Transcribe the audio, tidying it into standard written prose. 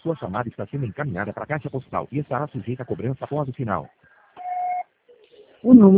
Sua chamada está sendo encaminhada para a caixa postal e estará sujeita a cobrança após o sinal. O número